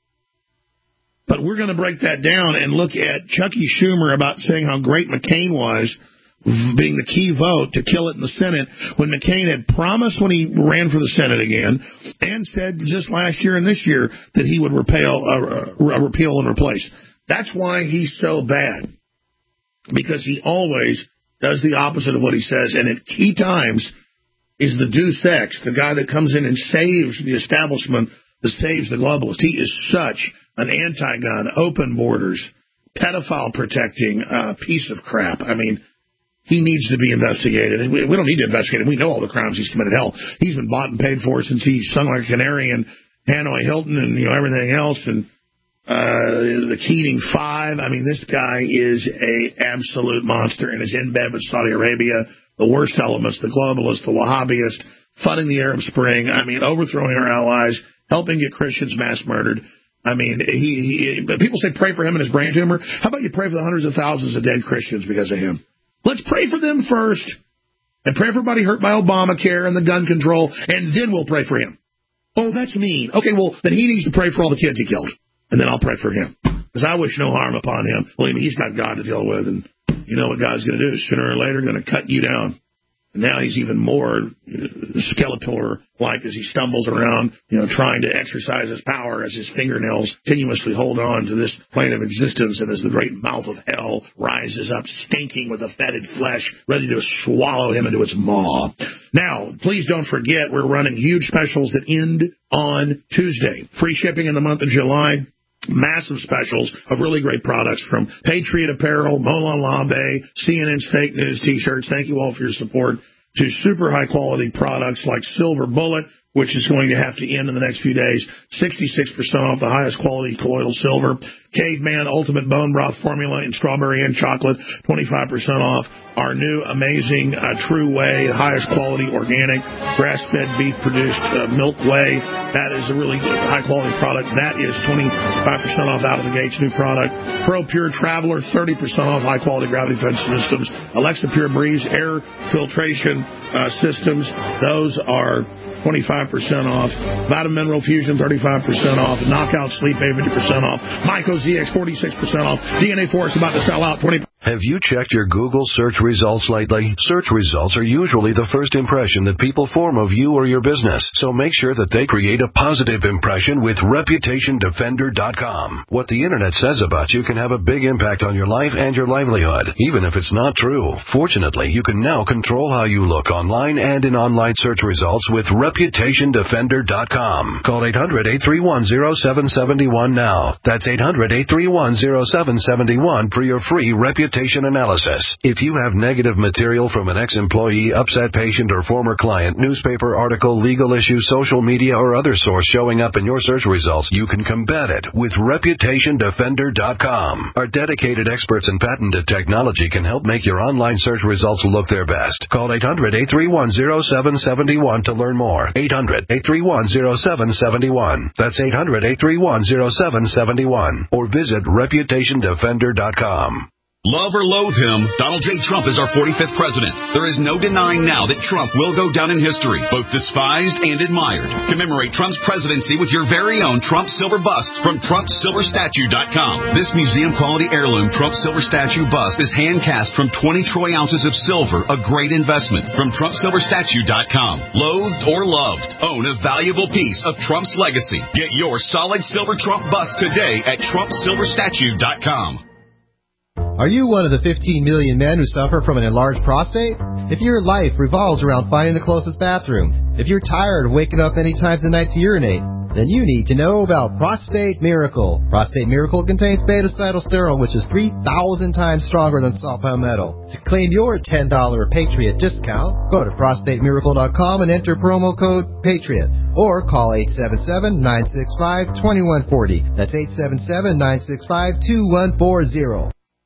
Speaker 2: But we're going to break that down and look at Chucky Schumer about saying how great McCain was, being the key vote to kill it in the Senate, when McCain had promised when he ran for the Senate again and said just last year and this year that he would repeal, uh, repeal and replace. That's why he's so bad, because he always does the opposite of what he says, and at key times is the Deus Ex, the guy that comes in and saves the establishment, that saves the globalists. He is such an anti-gun, open borders, pedophile protecting uh, piece of crap. I mean, he needs to be investigated. And we, we don't need to investigate him. We know all the crimes he's committed. Hell, he's been bought and paid for since he sung like a canary in Hanoi Hilton and, you know, everything else. And uh, the Keating Five. I mean, this guy is a absolute monster and is in bed with Saudi Arabia, the worst elements, the globalists, the Wahhabists, funding the Arab Spring. I mean, overthrowing our allies, helping get Christians mass murdered. I mean, he, he people say pray for him and his brain tumor. How about you pray for the hundreds of thousands of dead Christians because of him? Let's pray for them first, and pray for everybody hurt by Obamacare and the gun control, and then we'll pray for him. Oh, that's mean. Okay, well, then he needs to pray for all the kids he killed, and then I'll pray for him, because I wish no harm upon him. Believe me, he's got God to deal with, and you know what God's going to do. Sooner or later, going to cut you down. And now he's even more Skeletor-like as he stumbles around, you know, trying to exercise his power as his fingernails continuously hold on to this plane of existence, and as the great mouth of hell rises up, stinking with the fetid flesh, ready to swallow him into its maw. Now, please don't forget, we're running huge specials that end on Tuesday. Free shipping in the month of July. Massive specials of really great products from Patriot Apparel, Molon Labe, C N N's Fake News T-shirts. Thank you all for your support. To super high-quality products like Silver Bullet, which is going to have to end in the next few days. sixty-six percent off the highest quality colloidal silver. Caveman Ultimate Bone Broth Formula in strawberry and chocolate, twenty-five percent off. Our new amazing uh, True Whey, highest quality organic, grass-fed beef-produced uh, Milk Whey. That is a really high-quality product. That is twenty-five percent off out of the gates, new product. Pro Pure Traveler, thirty percent off high-quality gravity-fed systems. Alexa Pure Breeze air filtration uh, systems. Those are twenty-five percent off. Vitamin Mineral Fusion, thirty-five percent off. Knockout Sleep Aid, fifty percent off. Myco Z X, forty-six percent off. D N A Force about to sell out, twenty percent.
Speaker 27: Have you checked your Google search results lately? Search results are usually the first impression that people form of you or your business, so make sure that they create a positive impression with Reputation Defender dot com. What the Internet says about you can have a big impact on your life and your livelihood, even if it's not true. Fortunately, you can now control how you look online and in online search results with Reputation reputation defender dot com. Call eight hundred, eight three one, zero seven seven one now. That's eight hundred, eight three one, zero seven seven one for your free reputation analysis. If you have negative material from an ex-employee, upset patient, or former client, newspaper article, legal issue, social media, or other source showing up in your search results, you can combat it with reputation defender dot com. Our dedicated experts in patented technology can help make your online search results look their best. Call eight hundred, eight three one, zero seven seven one to learn more. eight hundred, eight three one, zero seven seven one. That's eight hundred, eight three one, zero seven seven one. Or visit reputation defender dot com.
Speaker 3: Love or loathe him, Donald J. Trump is our forty-fifth president. There is no denying now that Trump will go down in history, both despised and admired. Commemorate Trump's presidency with your very own Trump Silver Bust from Trump Silver Statue dot com. This museum-quality heirloom Trump Silver Statue bust is hand-cast from twenty troy ounces of silver, a great investment from Trump Silver Statue dot com. Loathed or loved, own a valuable piece of Trump's legacy. Get your solid silver Trump bust today at Trump Silver Statue dot com.
Speaker 4: Are you one of the fifteen million men who suffer from an enlarged prostate? If your life revolves around finding the closest bathroom, if you're tired of waking up many times a night to urinate, then you need to know about Prostate Miracle. Prostate Miracle contains beta-cytosterol, which is three thousand times stronger than saw palmetto. To claim your ten dollars Patriot discount, go to prostate miracle dot com and enter promo code PATRIOT. Or call eight seven seven, nine six five, two one four zero. That's eight seven seven, nine six five, two one four zero.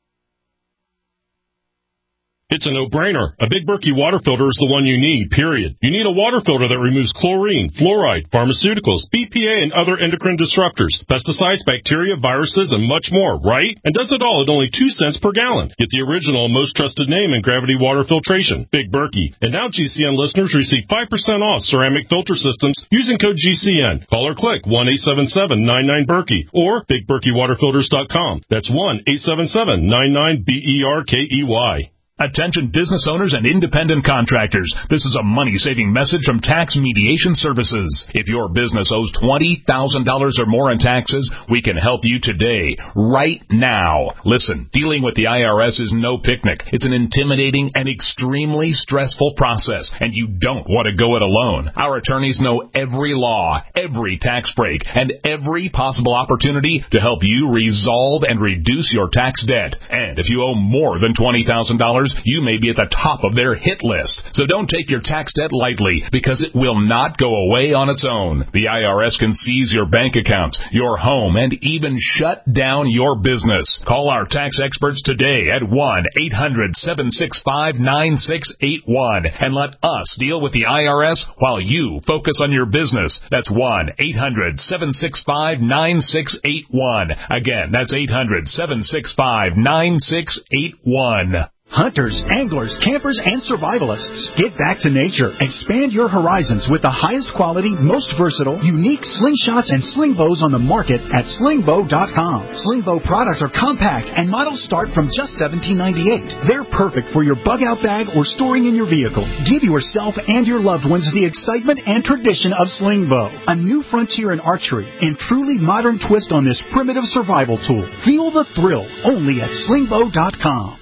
Speaker 6: It's a no-brainer. A Big Berkey water filter is the one you need, period. You need a water filter that removes chlorine, fluoride, pharmaceuticals, B P A, and other endocrine disruptors, pesticides, bacteria, viruses, and much more, right? And does it all at only two cents per gallon. Get the original and most trusted name in gravity water filtration, Big Berkey. And now G C N listeners receive five percent off ceramic filter systems using code G C N. Call or click one eight seven seven, nine nine, Berkey or big berkey water filters dot com. That's one eight seven seven, nine nine, B E R K E Y.
Speaker 7: Attention business owners and independent contractors. This is a money-saving message from Tax Mediation Services. If your business owes twenty thousand dollars or more in taxes, we can help you today, right now. Listen, dealing with the I R S is no picnic. It's an intimidating and extremely stressful process, and you don't want to go it alone. Our attorneys know every law, every tax break, and every possible opportunity to help you resolve and reduce your tax debt. And if you owe more than twenty thousand dollars, you may be at the top of their hit list. So don't take your tax debt lightly, because it will not go away on its own. The I R S can seize your bank accounts, your home, and even shut down your business. Call our tax experts today at one eight hundred, seven six five, nine six eight one and let us deal with the I R S while you focus on your business. That's one eight hundred, seven six five, nine six eight one. Again, that's eight hundred, seven six five, nine six eight one.
Speaker 15: Hunters, anglers, campers, and survivalists. Get back to nature. Expand your horizons with the highest quality, most versatile, unique slingshots and sling bows on the market at sling bow dot com. Sling bow products are compact and models start from just seventeen ninety-eight. They're perfect for your bug-out bag or storing in your vehicle. Give yourself and your loved ones the excitement and tradition of sling bow. A new frontier in archery and truly modern twist on this primitive survival tool. Feel the thrill only at sling bow dot com.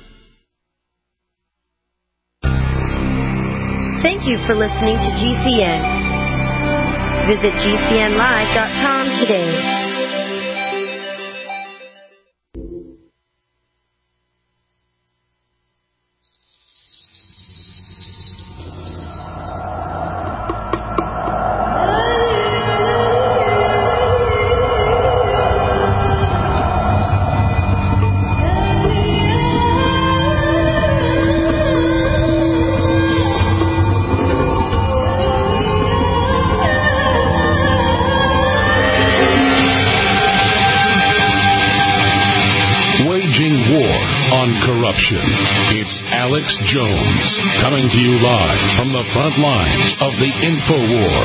Speaker 17: Thank you for listening to G C N. Visit G C N live dot com today.
Speaker 5: It's Alex Jones, coming to you live from the front lines of the InfoWar.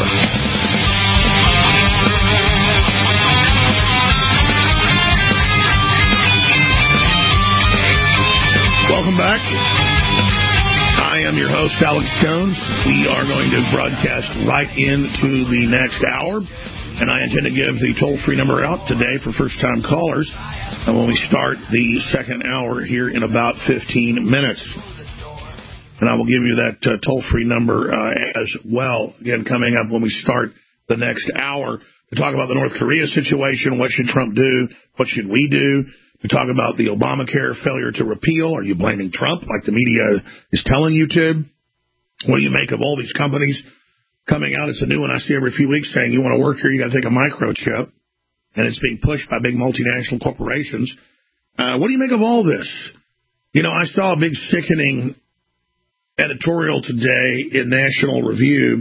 Speaker 2: Welcome back. I am your host, Alex Jones. We are going to broadcast right into the next hour, and I intend to give the toll-free number out today for first-time callers when we start the second hour here in about fifteen minutes. And I will give you that uh, toll-free number uh, as well, again, coming up when we start the next hour, to talk about the North Korea situation. What should Trump do? What should we do? To talk about the Obamacare failure to repeal. Are you blaming Trump like the media is telling you to? What do you make of all these companies coming out? It's a new one I see every few weeks saying you want to work here, you got to take a microchip. And it's being pushed by big multinational corporations. Uh, what do you make of all this? You know, I saw a big sickening editorial today in National Review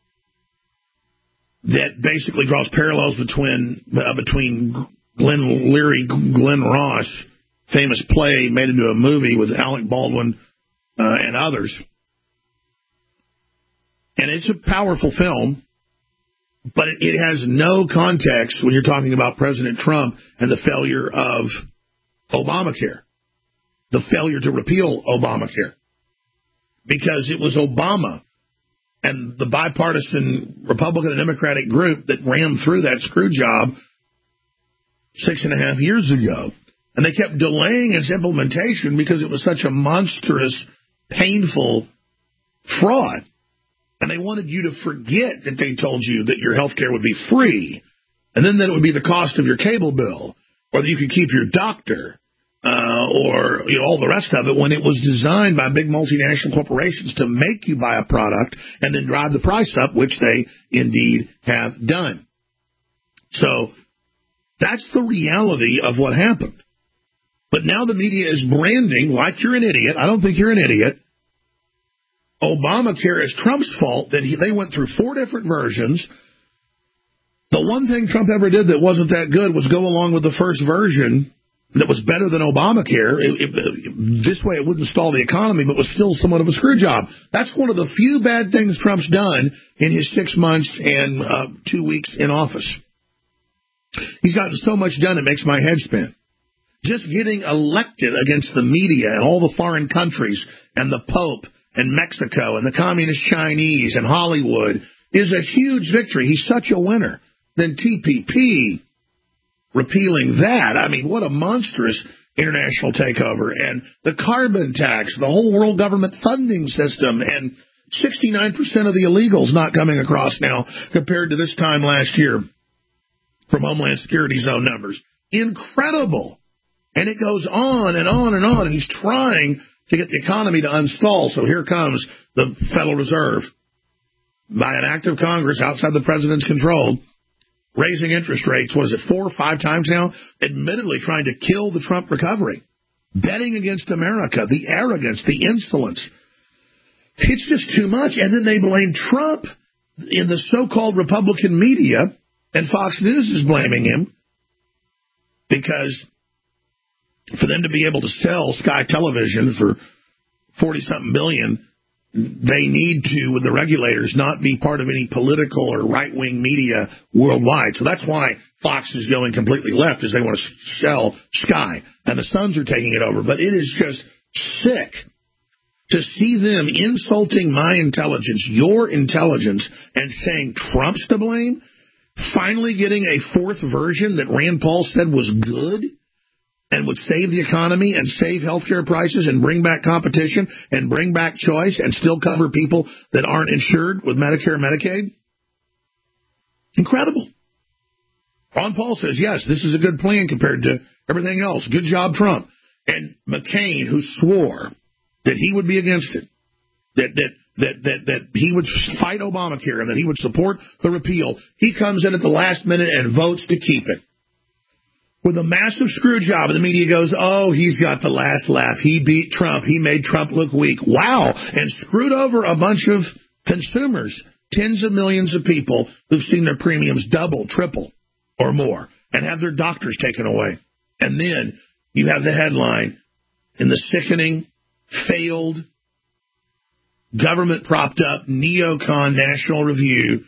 Speaker 2: that basically draws parallels between uh, between Glenn Leary, Glenn Ross, famous play made into a movie with Alec Baldwin uh, and others. And it's a powerful film, but it, it has no context when you're talking about President Trump and the failure of Obamacare, the failure to repeal Obamacare, because it was Obama and the bipartisan Republican and Democratic group that rammed through that screw job six and a half years ago. And they kept delaying its implementation because it was such a monstrous, painful fraud. And they wanted you to forget that they told you that your health care would be free, and then that it would be the cost of your cable bill, or that you could keep your doctor, uh, or you know, all the rest of it, when it was designed by big multinational corporations to make you buy a product and then drive the price up, which they indeed have done. So that's the reality of what happened. But now the media is branding like you're an idiot. I don't think you're an idiot. Obamacare is Trump's fault, that he, they went through four different versions. The one thing Trump ever did that wasn't that good was go along with the first version that was better than Obamacare. It, it, this way it wouldn't stall the economy, but was still somewhat of a screw job. That's one of the few bad things Trump's done in his six months and uh, two weeks in office. He's gotten so much done it makes my head spin. Just getting elected against the media and all the foreign countries and the Pope and Mexico and the communist Chinese and Hollywood is a huge victory. He's such a winner. Then T P P, repealing that. I mean, what a monstrous international takeover. And the carbon tax, the whole world government funding system, and sixty-nine percent of the illegals not coming across now compared to this time last year from Homeland Security's own numbers. Incredible. And it goes on and on and on. And he's trying to get the economy to unstall. So here comes the Federal Reserve, by an act of Congress outside the president's control, raising interest rates, what is it, four or five times now? Admittedly trying to kill the Trump recovery. Betting against America, the arrogance, the insolence. It's just too much. And then they blame Trump in the so-called Republican media, and Fox News is blaming him because for them to be able to sell Sky Television for forty-something billion, they need to, with the regulators, not be part of any political or right-wing media worldwide. So that's why Fox is going completely left, is they want to sell Sky, and the Suns are taking it over. But it is just sick to see them insulting my intelligence, your intelligence, and saying Trump's to blame, finally getting a fourth version that Rand Paul said was good and would save the economy and save healthcare prices and bring back competition and bring back choice and still cover people that aren't insured with Medicare and Medicaid. Incredible. Ron Paul says, yes, this is a good plan compared to everything else. Good job, Trump. And McCain, who swore that he would be against it, that that that that that he would fight Obamacare and that he would support the repeal, he comes in at the last minute and votes to keep it. With a massive screw job, and the media goes, oh, he's got the last laugh. He beat Trump. He made Trump look weak. Wow. And screwed over a bunch of consumers, tens of millions of people who've seen their premiums double, triple, or more, and have their doctors taken away. And then you have the headline in the sickening, failed, government-propped-up neocon National Review,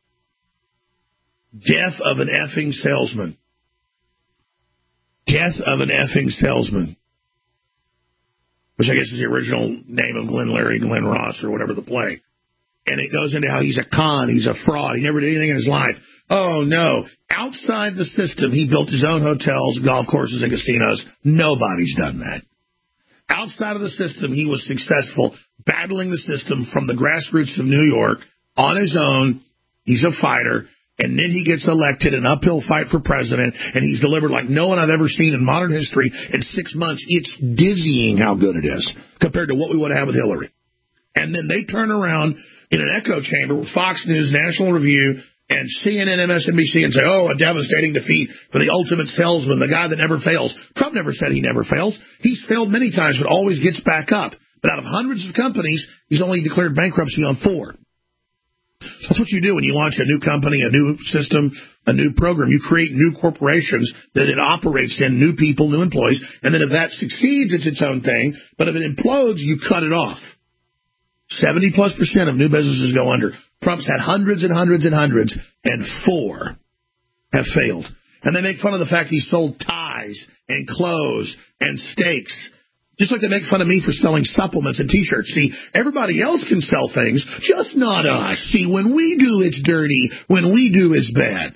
Speaker 2: death of an effing salesman. Death of an effing salesman, which I guess is the original name of Glenn Leary, Glenn Ross, or whatever the play. And it goes into how he's a con, he's a fraud, he never did anything in his life. Oh, no. Outside the system, he built his own hotels, golf courses, and casinos. Nobody's done that. Outside of the system, he was successful, battling the system from the grassroots of New York on his own. He's a fighter. And then he gets elected, an uphill fight for president, and he's delivered like no one I've ever seen in modern history in six months. It's dizzying how good it is compared to what we would have with Hillary. And then they turn around in an echo chamber with Fox News, National Review, and C N N, M S N B C, and say, oh, a devastating defeat for the ultimate salesman, the guy that never fails. Trump never said he never fails. He's failed many times, but always gets back up. But out of hundreds of companies, he's only declared bankruptcy on four. That's what you do when you launch a new company, a new system, a new program. You create new corporations that it operates in, new people, new employees, and then if that succeeds, it's its own thing. But if it implodes, you cut it off. seventy plus percent of new businesses go under. Trump's had hundreds and hundreds and hundreds, and four have failed. And they make fun of the fact he sold ties and clothes and steaks. Just like they make fun of me for selling supplements and T-shirts. See, everybody else can sell things, just not us. See, when we do, it's dirty. When we do, it's bad.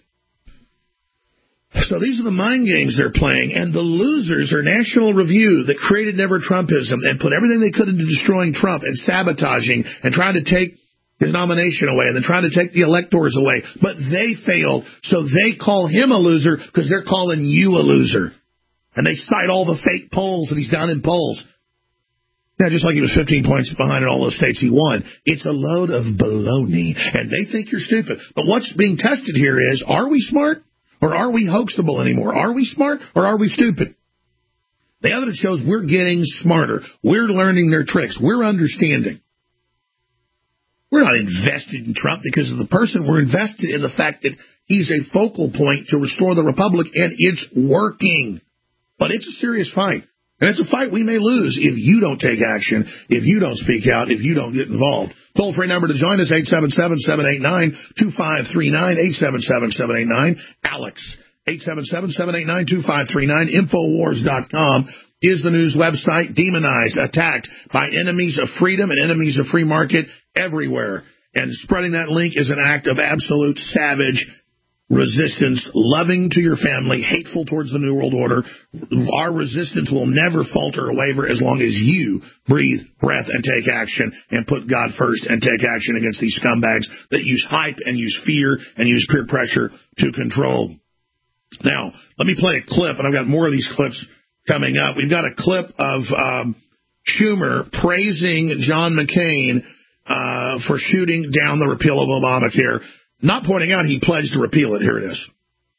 Speaker 2: So these are the mind games they're playing, and the losers are National Review that created Never Trumpism and put everything they could into destroying Trump and sabotaging and trying to take his nomination away and then trying to take the electors away. But they failed, so they call him a loser because they're calling you a loser. And they cite all the fake polls that he's done in polls. Now, just like he was fifteen points behind in all those states he won, it's a load of baloney, and they think you're stupid. But what's being tested here is, are we smart or are we hoaxable anymore? Are we smart or are we stupid? The evidence shows we're getting smarter. We're learning their tricks. We're understanding. We're not invested in Trump because of the person. We're invested in the fact that he's a focal point to restore the republic, and it's working. But it's a serious fight. And it's a fight we may lose if you don't take action, if you don't speak out, if you don't get involved. Toll-free number to join us, eight seven seven, seven eight nine, two five three nine, eight seven seven, seven eight nine, Alex, eight seven seven, seven eight nine, two five three nine. Infowars dot com is the news website, demonized, attacked by enemies of freedom and enemies of free market everywhere. And spreading that link is an act of absolute savage resistance, loving to your family, hateful towards the New World Order. Our resistance will never falter or waver as long as you breathe, breath, and take action and put God first and take action against these scumbags that use hype and use fear and use peer pressure to control. Now, let me play a clip, and I've got more of these clips coming up. We've got a clip of um, Schumer praising John McCain uh, for shooting down the repeal of Obamacare, not pointing out he pledged to repeal it. Here it is.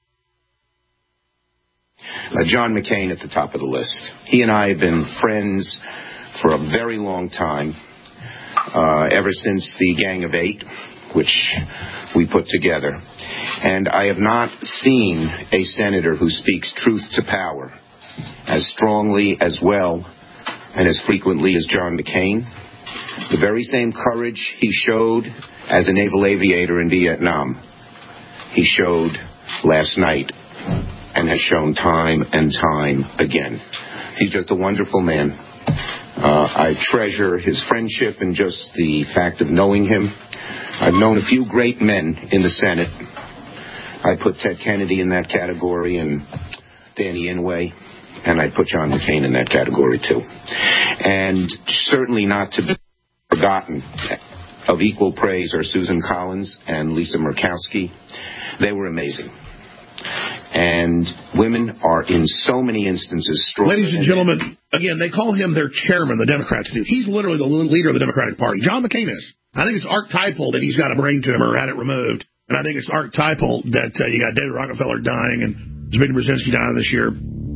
Speaker 9: Uh, John McCain at the top of the list. He and I have been friends for a very long time, uh, ever since the Gang of Eight, which we put together. And I have not seen a senator who speaks truth to power as strongly, as well, and as frequently as John McCain. The very same courage he showed as a naval aviator in Vietnam, he showed last night and has shown time and time again. He's just a wonderful man. Uh, I treasure his friendship and just the fact of knowing him. I've known a few great men in the Senate. I put Ted Kennedy in that category and Danny Inouye, and I put John McCain in that category too. And certainly not to be forgotten of equal praise are Susan Collins and Lisa Murkowski. They were amazing. And women are in so many instances stronger.
Speaker 2: Ladies and gentlemen, again, they call him their chairman, the Democrats do. He's literally the leader of the Democratic Party. John McCain is. I think it's archetypal that he's got a brain tumor or had it removed. And I think it's archetypal that uh, you got David Rockefeller dying and Zbigniew Brzezinski dying this year.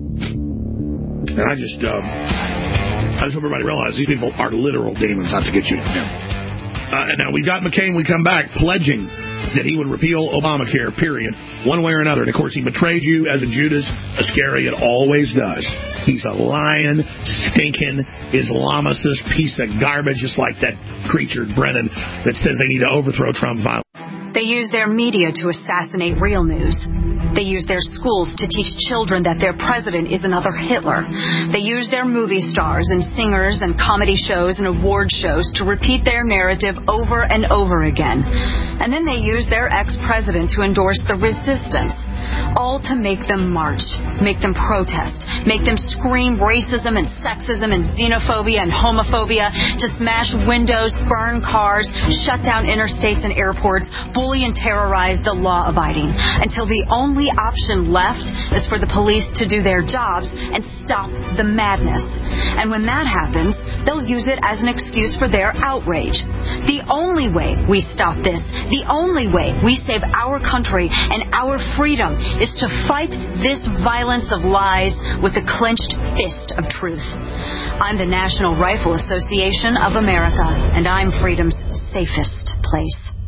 Speaker 2: And I just, um, I just hope everybody realizes these people are literal demons out to get you. Yeah. Uh, and now we've got McCain, we come back, pledging that he would repeal Obamacare, period, one way or another. And, of course, he betrayed you as a Judas Iscariot always does. He's a lying, stinking, Islamicist piece of garbage, just like that creature, Brennan, that says they need to overthrow Trump violence.
Speaker 10: They use their media to assassinate real news. They use their schools to teach children that their president is another Hitler. They use their movie stars and singers and comedy shows and award shows to repeat their narrative over and over again. And then they use their ex-president to endorse the resistance. all to make them march, make them protest, make them scream racism and sexism and xenophobia and homophobia, to smash windows, burn cars, shut down interstates and airports, bully and terrorize the law-abiding, until the only option left is for the police to do their jobs and stop the madness. And when that happens, they'll use it as an excuse for their outrage. The only way we stop this, the only way we save our country and our freedom, is to fight this violence of lies with the clenched fist of truth. I'm the National Rifle Association of America, and I'm freedom's safest place.